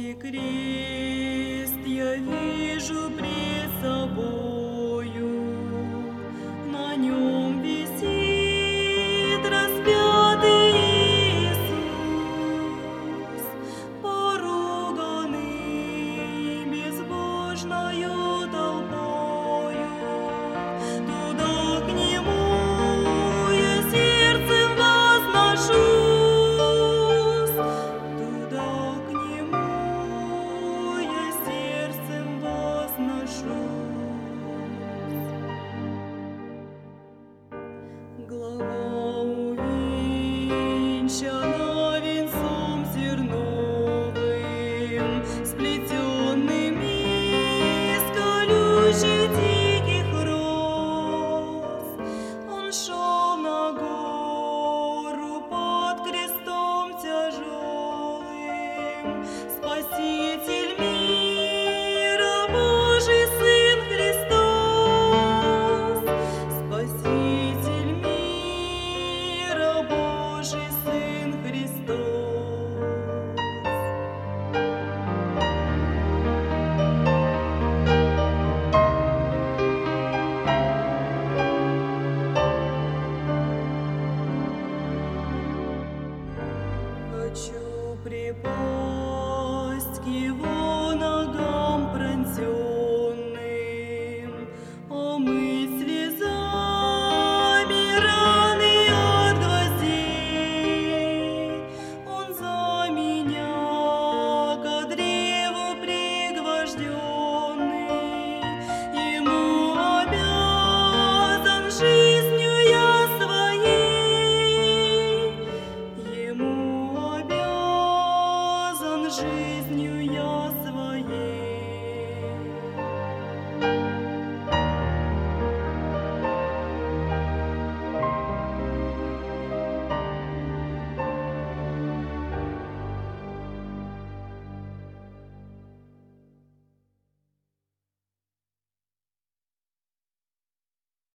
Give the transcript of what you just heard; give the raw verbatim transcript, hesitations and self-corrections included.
Голгофский крест я вижу пред собою, на нем висит распятый Иисус, поруганный безбожною толпою. Туда к нему я сердцем возношусь, туда к нему я сердцем возношусь. Глава увенчана венцом терновым, сплетенным из колючих диких роз. Он шел на гору под крестом тяжелым, Спаситель мира, Божий Сын Христос, Спаситель мира, Божий Сын Христос. Хочу припасть к его